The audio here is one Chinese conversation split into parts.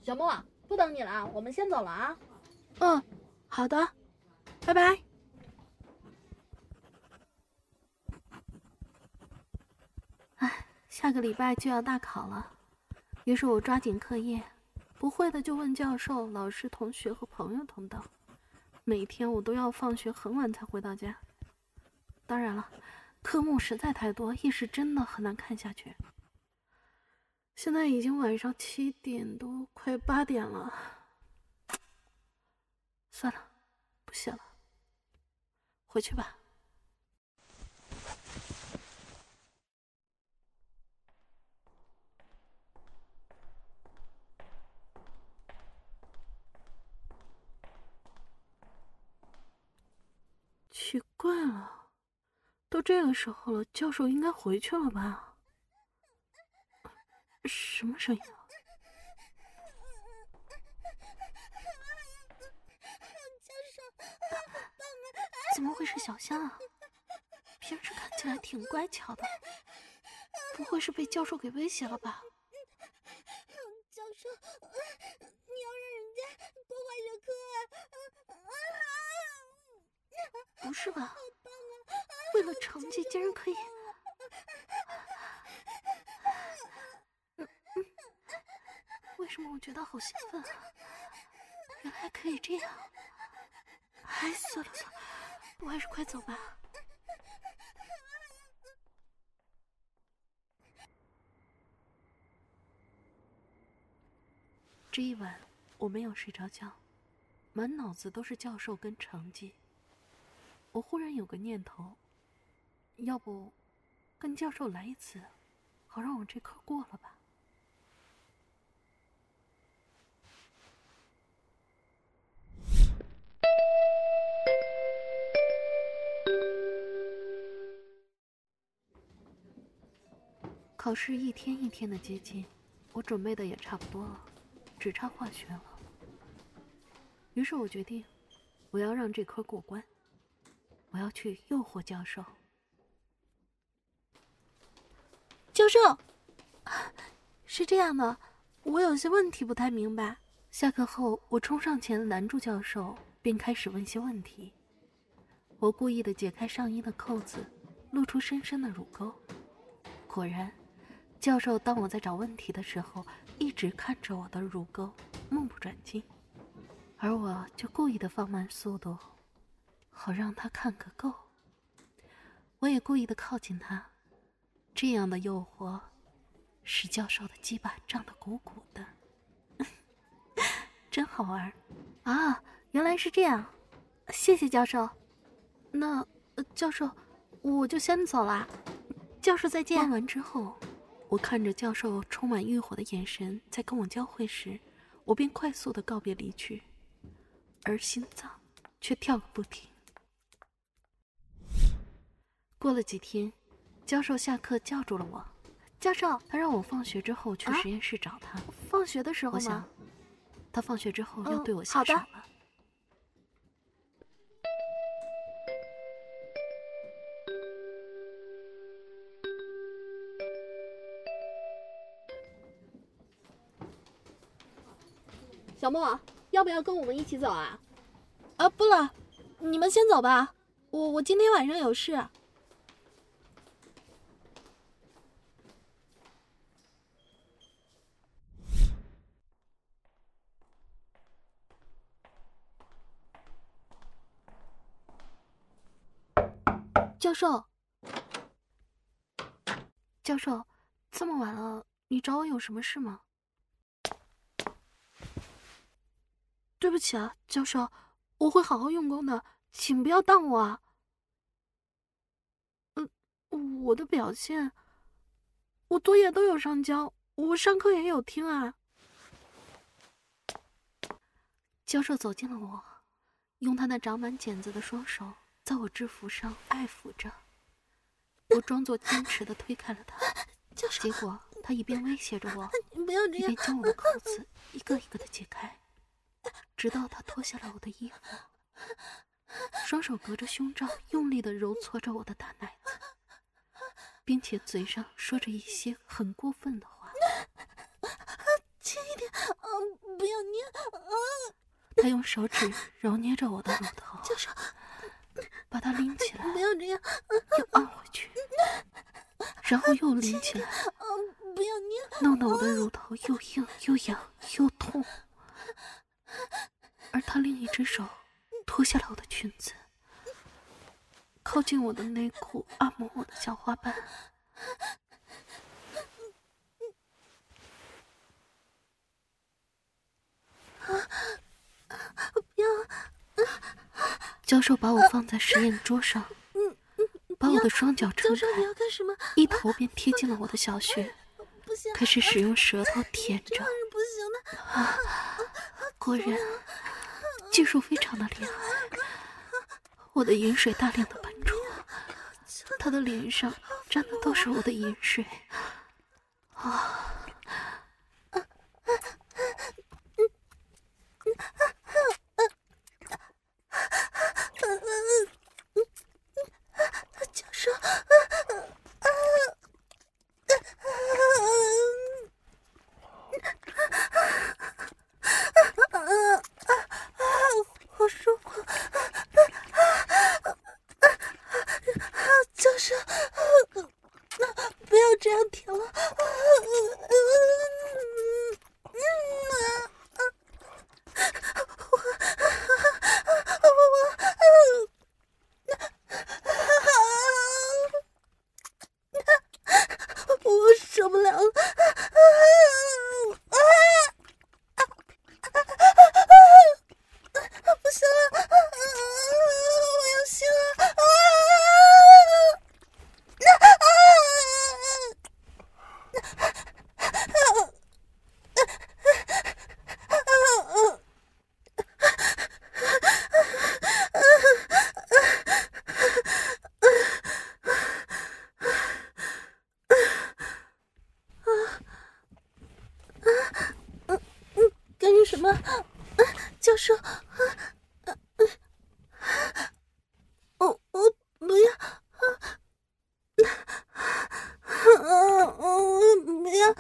小莫，不等你了，我们先走了啊。 嗯，好的，拜拜。哎，下个礼拜就要大考了，于是我抓紧课业，不会的就问教授、老师、同学和朋友等等。每天我都要放学很晚才回到家。当然了，科目实在太多，一时真的很难看下去。现在已经晚上7点多，快8点了。算了，不写了，回去吧。奇怪了，都这个时候了，教授应该回去了吧？什么声音啊？ 教授， 怎么会是小香啊？平时看起来挺乖巧的，不会是被教授给威胁了吧？ 教授，你要让人家多画学科啊！ 不是吧？为了成绩竟然可以……为什么我觉得好兴奋啊？原来可以这样。哎，算了，我还是快走吧。这一晚我没有睡着觉，满脑子都是教授跟成绩。我忽然有个念头，要不跟教授来一次，好让我这科过了吧。考试一天一天的接近，我准备的也差不多了，只差化学了。于是我决定，我要让这科过关，我要去诱惑教授。教授，是这样的，我有些问题不太明白。下课后，我冲上前拦住教授，便开始问些问题。我故意的解开上衣的扣子，露出深深的乳沟。果然，教授当我在找问题的时候，一直看着我的乳沟，目不转睛。而我就故意的放慢速度，好让他看个够。我也故意的靠近他，这样的诱惑使教授的鸡巴胀得鼓鼓的，真好玩啊！原来是这样，谢谢教授。那教授，我就先走啦。教授再见。问完之后，我看着教授充满欲火的眼神在跟我交汇时，我便快速的告别离去，而心脏却跳个不停。过了几天，教授下课叫住了我。教授，他让我放学之后去实验室找他。放学的时候吗？我想，他放学之后要对我下手了。 小莫，要不要跟我们一起走啊？ 啊，不了，你们先走吧，我今天晚上有事。教授，教授，这么晚了，你找我有什么事吗？对不起啊，教授，我会好好用功的，请不要当我啊。我的表现，我作业都有上交，我上课也有听啊。教授走近了我，用他那长满茧子的双手在我制服上爱抚着。我装作矜持的推开了他，结果他一边威胁着我， 不要这样， 一边将我的扣子一个一个的解开，直到他脱下了我的衣服，双手隔着胸罩用力的揉搓着我的大奶子，并且嘴上说着一些很过分的话。 轻一点，不用手指揉捏着我的乳头， 教授， 把它拎起来， 不要这样， 又按回去，然后又拎起来， 不要捏， 弄得我的乳头又硬又痒又痛。而他另一只手脱下了我的裙子，靠近我的内裤，按摩我的小花瓣。 不要！ 教授把我放在实验桌上，把我的双脚撑开， 你要干什么？ 一头便贴近了我的小穴， 不行， 开始使用舌头舔着。 不行的。 果然，技术非常的厉害。我的饮水大量的喷出，他的脸上沾的都是我的饮水。 教授，好舒服，教授，不要这样舔了。我受不了了！不行了！我要吸了！干什么？教授，我不要，不要，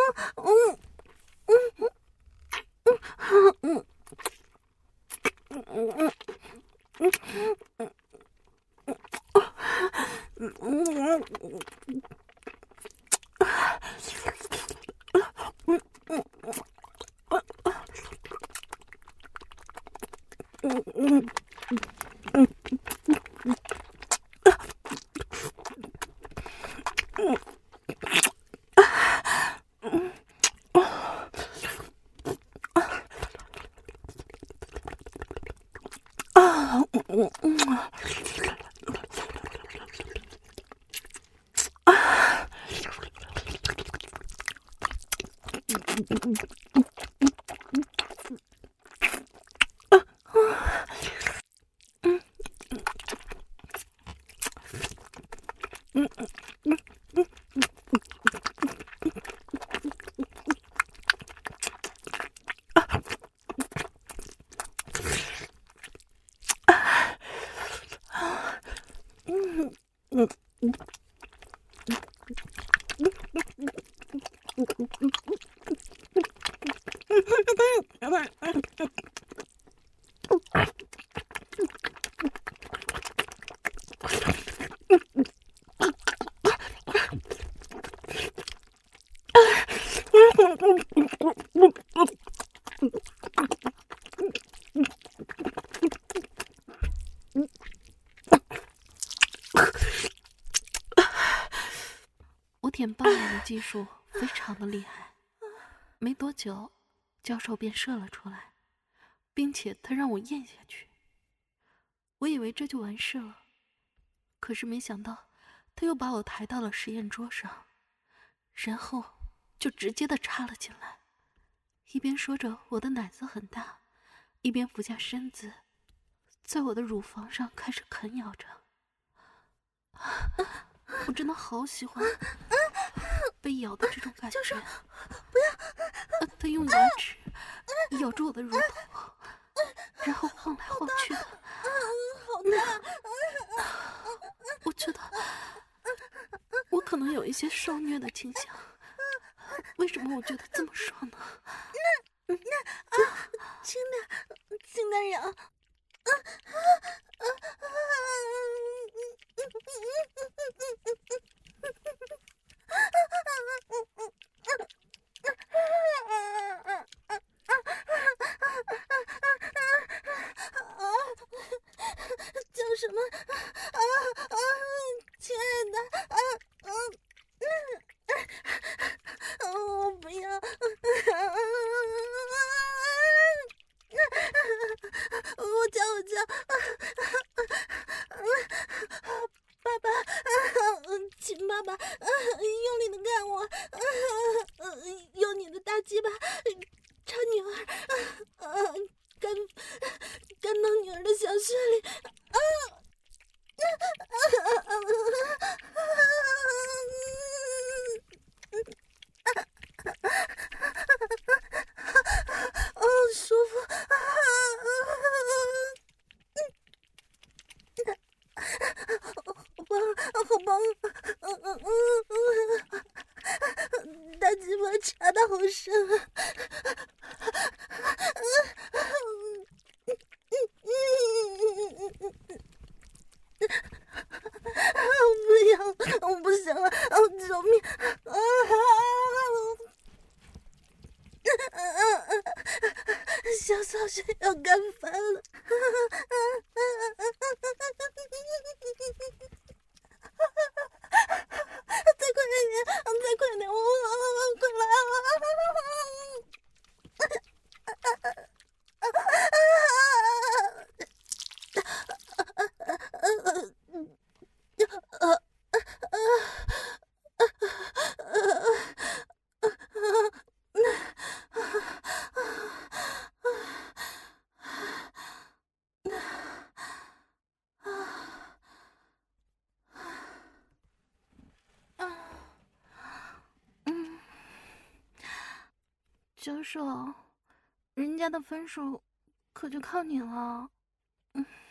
我舔棒眼的技术非常的厉害，没多久，教授便射了出来，并且他让我咽下去。我以为这就完事了，可是没想到他又把我抬到了实验桌上，然后就直接的插了进来，一边说着我的奶子很大，一边俯下身子，在我的乳房上开始啃咬着。我真的好喜欢被咬的这种感觉。 教授，不要！ 他用牙齿咬住我的乳头，然后晃来晃去的。 好大！ 我觉得我可能有一些受虐的倾向。为什么我觉得这么爽呢？ 轻点，轻干扰。叫什么？亲爱的，我不要，我叫，爸爸，亲爸爸，用力的干我，用你的大鸡巴插女儿，干到女儿的小穴里，舒服，好棒，大鸡巴插得好深啊！不要，我不行了，救命！小骚穴要干翻了！再快点！我快来教授，人家的分数可就靠你了。